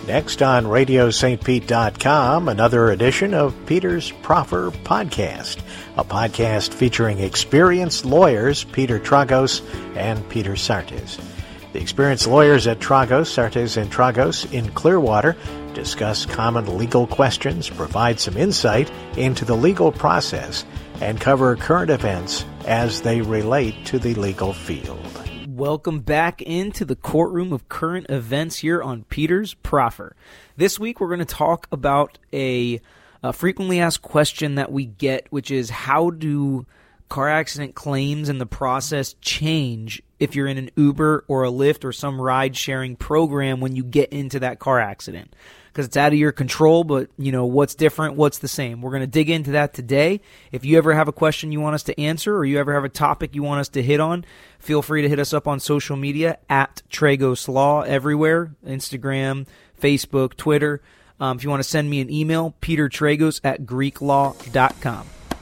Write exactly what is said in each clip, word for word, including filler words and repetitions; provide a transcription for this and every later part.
Next on radio st pete dot com, another edition of Peter's Proffer Podcast, a podcast featuring experienced lawyers Peter Tragos and Peter Sartes. The experienced lawyers at Tragos, Sartes and Tragos in Clearwater discuss common legal questions, provide some insight into the legal process, and cover current events as they relate to the legal field. Welcome back into the courtroom of current events here on Peter's Proffer. This week we're going to talk about a, a frequently asked question that we get, which is how do car accident claims and the process change if you're in an Uber or a Lyft or some ride-sharing program when you get into that car accident? Because it's out of your control, but, you know, what's different, what's the same? We're going to dig into that today. If you ever have a question you want us to answer or you ever have a topic you want us to hit on, feel free to hit us up on social media at Tragos Law everywhere, Instagram, Facebook, Twitter. Um, if you want to send me an email, petertragos at greek law dot com.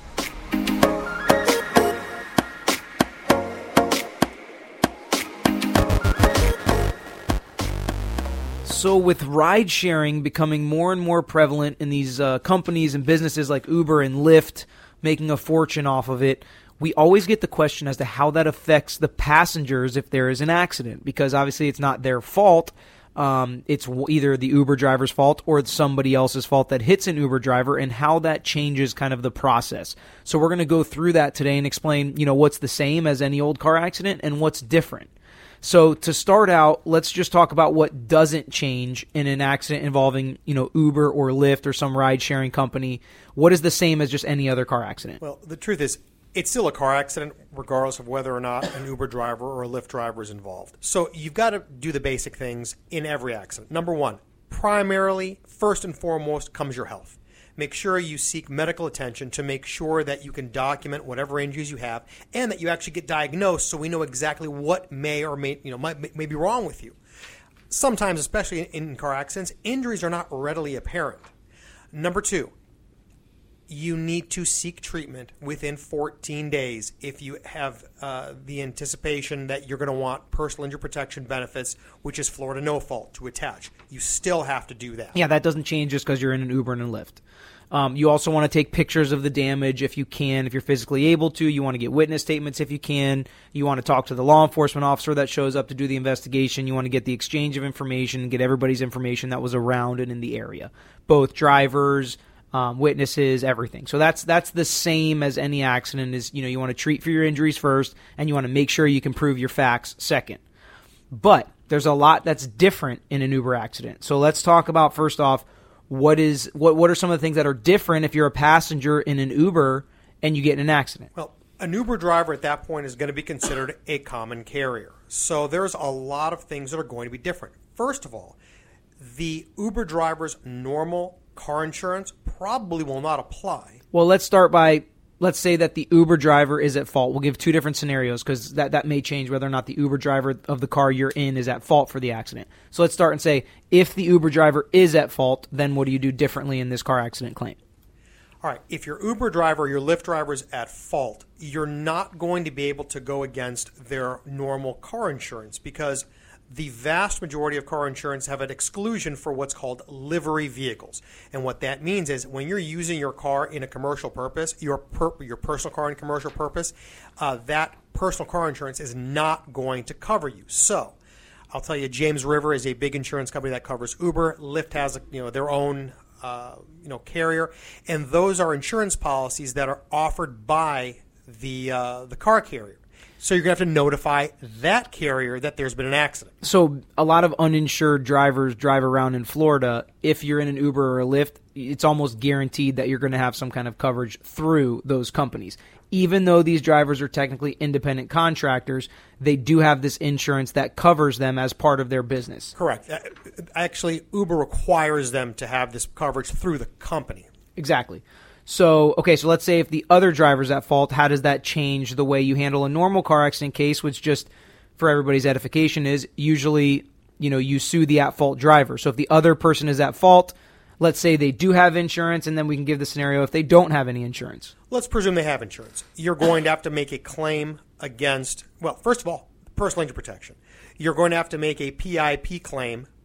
So with ride sharing becoming more and more prevalent in these uh, companies and businesses like Uber and Lyft making a fortune off of it, we always get the question as to how that affects the passengers if there is an accident, because obviously it's not their fault. Um, it's either the Uber driver's fault or it's somebody else's fault that hits an Uber driver, and how that changes kind of the process. So we're going to go through that today and explain, you know, what's the same as any old car accident and what's different. So to start out, let's just talk about what doesn't change in an accident involving, you know, Uber or Lyft or some ride-sharing company. What is the same as just any other car accident? Well, the truth is, it's still a car accident regardless of whether or not an Uber driver or a Lyft driver is involved. So you've got to do the basic things in every accident. Number one, primarily, first and foremost, comes your health. Make sure you seek medical attention to make sure that you can document whatever injuries you have and that you actually get diagnosed so we know exactly what may or may, you know, might, may be wrong with you. Sometimes, especially in, in car accidents, injuries are not readily apparent. Number two, you need to seek treatment within fourteen days if you have uh, the anticipation that you're going to want personal injury protection benefits, which is Florida no fault, to attach. You still have to do that. Yeah, that doesn't change just because you're in an Uber and a Lyft. Um, you also want to take pictures of the damage if you can, if you're physically able to. You want to get witness statements if you can. You want to talk to the law enforcement officer that shows up to do the investigation. You want to get the exchange of information and get everybody's information that was around and in the area, both drivers, um, witnesses, everything. So that's that's the same as any accident. Is, you know, you want to treat for your injuries first, and you want to make sure you can prove your facts second. But there's a lot that's different in an Uber accident. So let's talk about, first off, What is what? What are some of the things that are different if you're a passenger in an Uber and you get in an accident? Well, an Uber driver at that point is going to be considered a common carrier. So there's a lot of things that are going to be different. First of all, the Uber driver's normal car insurance probably will not apply. Well, let's start by, let's say that the Uber driver is at fault. We'll give two different scenarios because that, that may change whether or not the Uber driver of the car you're in is at fault for the accident. So let's start and say, if the Uber driver is at fault, then what do you do differently in this car accident claim? All right, if your Uber driver or your Lyft driver is at fault, you're not going to be able to go against their normal car insurance because the vast majority of car insurance have an exclusion for what's called livery vehicles. And what that means is when you're using your car in a commercial purpose, your per, your personal car in commercial purpose, uh, that personal car insurance is not going to cover you. So I'll tell you, James River is a big insurance company that covers Uber. Lyft has, you know, their own uh, you know carrier, and those are insurance policies that are offered by the uh, the car carrier. So you're going to have to notify that carrier that there's been an accident. So a lot of uninsured drivers drive around in Florida. If you're in an Uber or a Lyft, it's almost guaranteed that you're going to have some kind of coverage through those companies. Even though these drivers are technically independent contractors, they do have this insurance that covers them as part of their business. Correct. Actually, Uber requires them to have this coverage through the company. Exactly. So, okay, so let's say if the other driver's at fault, how does that change the way you handle a normal car accident case, which just for everybody's edification is usually, you know, you sue the at-fault driver. So if the other person is at fault, let's say they do have insurance, and then we can give the scenario if they don't have any insurance. Let's presume they have insurance. You're going to have to make a claim against, well, first of all, personal injury protection. You're going to have to make a P I P claim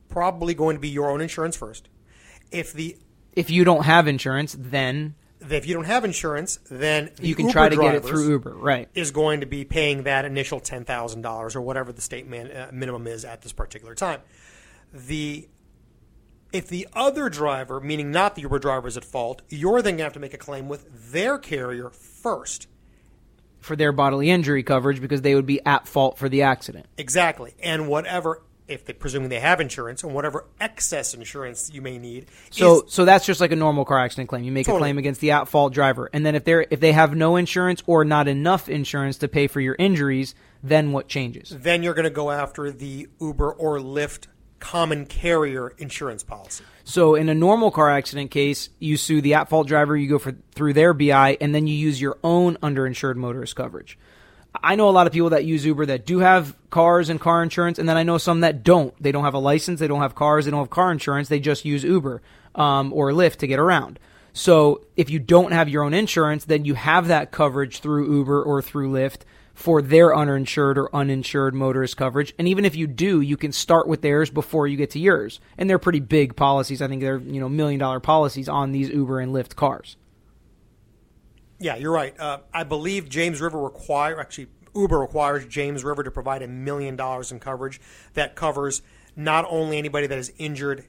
probably going to be your own insurance first. If the If you don't have insurance, then if you don't have insurance, then the you can Uber try to get it drivers through Uber, right? is going to be paying that initial ten thousand dollars or whatever the state man, uh, minimum is at this particular time. The If the other driver, meaning not the Uber driver, is at fault, you're then going to have to make a claim with their carrier first. For their bodily injury coverage, because they would be at fault for the accident. Exactly. And whatever, if they presuming they have insurance, and whatever excess insurance you may need. So is, so that's just like a normal car accident claim. You make Totally. a claim against the at-fault driver. And then if they're if they have no insurance or not enough insurance to pay for your injuries, then what changes? then you're going to go after the Uber or Lyft common carrier insurance policy. So in a normal car accident case, you sue the at-fault driver, you go for through their B I, and then you use your own underinsured motorist coverage. I know a lot of people that use Uber that do have cars and car insurance, and then I know some that don't. They don't have a license, they don't have cars, they don't have car insurance, they just use Uber um, or Lyft to get around. So if you don't have your own insurance, then you have that coverage through Uber or through Lyft for their uninsured or uninsured motorist coverage. And even if you do, you can start with theirs before you get to yours. And they're pretty big policies. I think they're, you know, million dollar policies on these Uber and Lyft cars. Yeah, you're right. Uh, I believe James River require actually Uber requires James River to provide a million dollars in coverage that covers not only anybody that is injured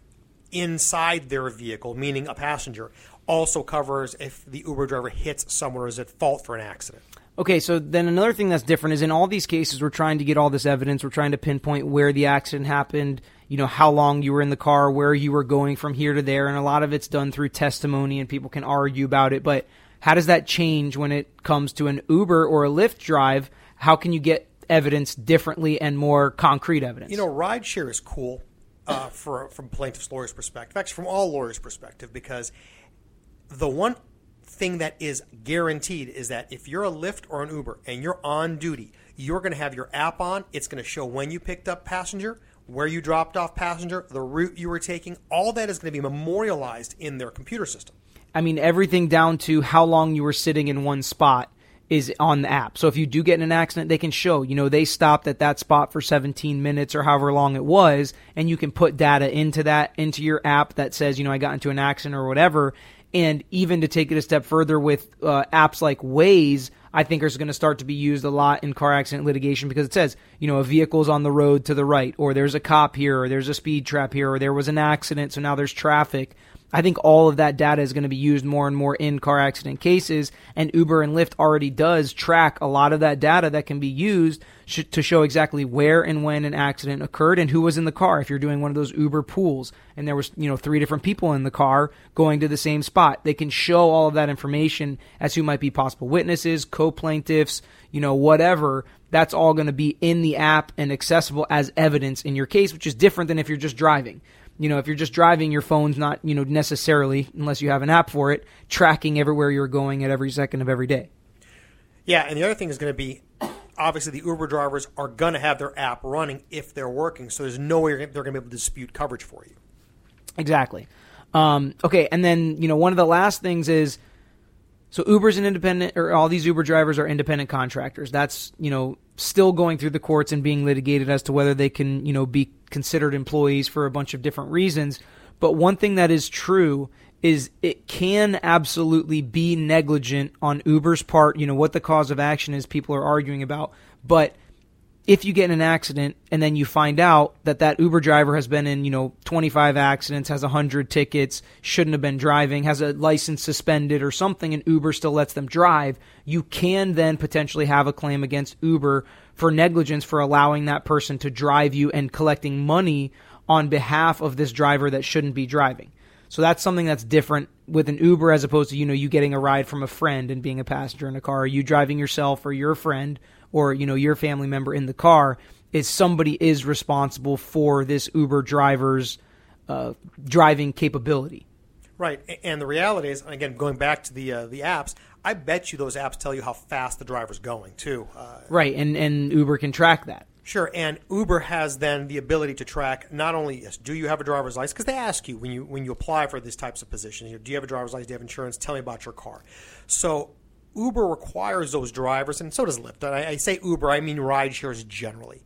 inside their vehicle, meaning a passenger, also covers if the Uber driver hits someone or is at fault for an accident. Okay, so then another thing that's different is in all these cases, we're trying to get all this evidence. We're trying to pinpoint where the accident happened, you know, how long you were in the car, where you were going from here to there, and a lot of it's done through testimony, and people can argue about it. But how does that change when it comes to an Uber or a Lyft drive? How can you get evidence differently and more concrete evidence? You know, rideshare is cool uh, for from plaintiff's lawyer's perspective, actually from all lawyers' perspective, because the one thing that is guaranteed is that if you're a Lyft or an Uber and you're on duty, you're going to have your app on. It's going to show when you picked up passenger, where you dropped off passenger, the route you were taking. All that is going to be memorialized in their computer system. I mean, everything down to how long you were sitting in one spot is on the app. So if you do get in an accident, they can show, you know, they stopped at that spot for seventeen minutes or however long it was, and you can put data into that, into your app that says, you know, I got into an accident or whatever. And even to take it a step further with uh, apps like Waze, I think is going to start to be used a lot in car accident litigation because it says, you know, a vehicle's on the road to the right, or there's a cop here, or there's a speed trap here, or there was an accident, so now there's traffic. I think all of that data is going to be used more and more in car accident cases, and Uber and Lyft already does track a lot of that data that can be used sh- to show exactly where and when an accident occurred and who was in the car. If you're doing one of those Uber pools and there was, you know, three different people in the car going to the same spot, they can show all of that information as who might be possible witnesses, co-plaintiffs, you know, whatever. That's all going to be in the app and accessible as evidence in your case, which is different than if you're just driving. You know, if you're just driving, your phone's not, you know, necessarily, unless you have an app for it, tracking everywhere you're going at every second of every day. Yeah, and the other thing is going to be, obviously the Uber drivers are going to have their app running if they're working, so there's no way they're going to be able to dispute coverage for you. Exactly. Um, okay, and then, you know, one of the last things is, so Uber's an independent, or all these Uber drivers are independent contractors. That's, you know, still going through the courts and being litigated as to whether they can, you know, be considered employees for a bunch of different reasons. But one thing that is true is it can absolutely be negligent on Uber's part. You know, what the cause of action is, people are arguing about. But if you get in an accident and then you find out that that Uber driver has been in, you know, twenty-five accidents, has one hundred tickets, shouldn't have been driving, has a license suspended or something, and Uber still lets them drive, you can then potentially have a claim against Uber for negligence for allowing that person to drive you and collecting money on behalf of this driver that shouldn't be driving. So that's something that's different with an Uber as opposed to, you know, you getting a ride from a friend and being a passenger in a car, or you driving yourself or your friend or, you know, your family member in the car. Is somebody is responsible for this Uber driver's uh, driving capability. Right, and the reality is, again, going back to the uh, the apps, I bet you those apps tell you how fast the driver's going, too. Uh, right, and, and Uber can track that. Sure, and Uber has then the ability to track not only, yes, do you have a driver's license? Because they ask you when you when you apply for these types of positions, you know, do you have a driver's license, do you have insurance, tell me about your car. So Uber requires those drivers, and so does Lyft. And I, I say Uber, I mean ride shares generally.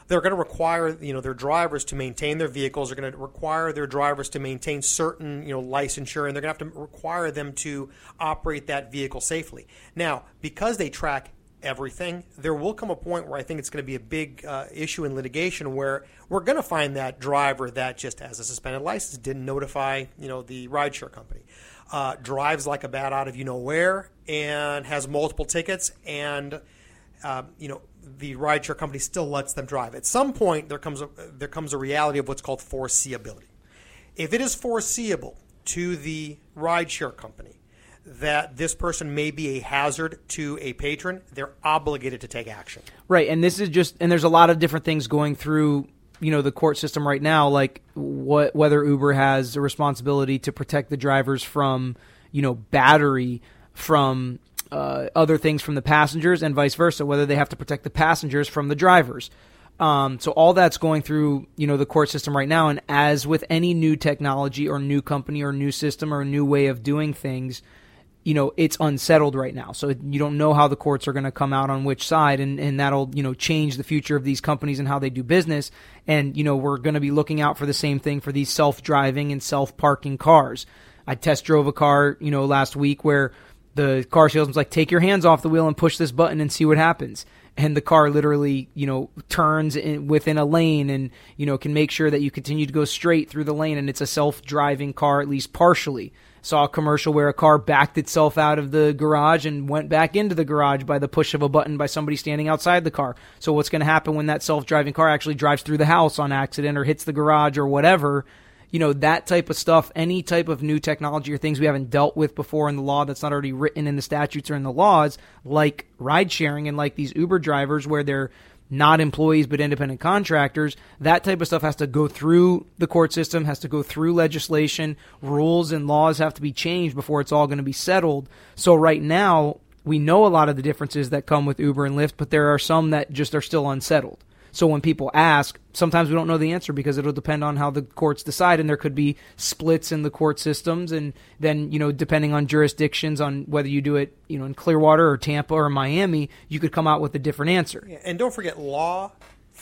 they're going to require, you know, their drivers to maintain their vehicles. They're going to require their drivers to maintain certain, you know, licensure, and they're going to have to require them to operate that vehicle safely. Now, because they track everything, there will come a point where I think it's going to be a big uh, issue in litigation where we're going to find that driver that just has a suspended license, didn't notify, you know, the rideshare company, uh, drives like a bat out of you know where, and has multiple tickets, and uh, you know the rideshare company still lets them drive. At some point, there comes a, there comes a reality of what's called foreseeability. If it is foreseeable to the rideshare company that this person may be a hazard to a patron, they're obligated to take action. Right, and this is just, and there's a lot of different things going through, you know, the court system right now, like what whether Uber has a responsibility to protect the drivers from, you know, battery, from uh, other things from the passengers, and vice versa, whether they have to protect the passengers from the drivers. Um, so all that's going through, you know, the court system right now, and as with any new technology or new company or new system or a new way of doing things, you know, it's unsettled right now. So you don't know how the courts are going to come out on which side, and, and that'll, you know, change the future of these companies and how they do business. And, you know, we're going to be looking out for the same thing for these self-driving and self-parking cars. I test drove a car, you know, last week where the car salesman's like, take your hands off the wheel and push this button and see what happens. And the car literally, you know, turns in, within a lane and, you know, can make sure that you continue to go straight through the lane, and it's a self-driving car, at least partially. Saw a commercial where a car backed itself out of the garage and went back into the garage by the push of a button by somebody standing outside the car. So what's going to happen when that self-driving car actually drives through the house on accident or hits the garage or whatever? You know, that type of stuff, any type of new technology or things we haven't dealt with before in the law that's not already written in the statutes or in the laws, like ride sharing and like these Uber drivers where they're not employees but independent contractors, that type of stuff has to go through the court system, has to go through legislation, rules and laws have to be changed before it's all going to be settled. So right now, we know a lot of the differences that come with Uber and Lyft, but there are some that just are still unsettled. So when people ask, sometimes we don't know the answer because it'll depend on how the courts decide, and there could be splits in the court systems, and then, you know, depending on jurisdictions, on whether you do it, you know, in Clearwater or Tampa or Miami, you could come out with a different answer. Yeah, and don't forget, law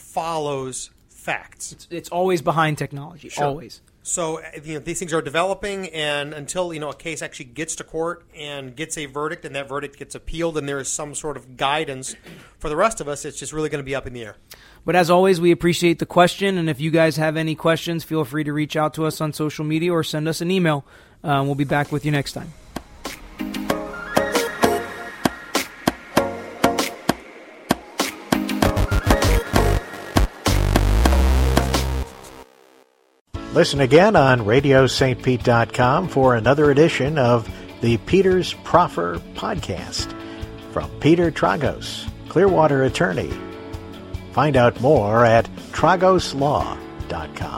follows facts. It's, it's always behind technology, sure. always. So, you know, these things are developing, and until, you know, a case actually gets to court and gets a verdict, and that verdict gets appealed, and there is some sort of guidance for the rest of us, it's just really going to be up in the air. But as always, we appreciate the question, and if you guys have any questions, feel free to reach out to us on social media or send us an email. Uh, we'll be back with you next time. Listen again on radio st pete dot com for another edition of the Peters Proffer Podcast. From Peter Tragos, Clearwater attorney. Find out more at tragos law dot com.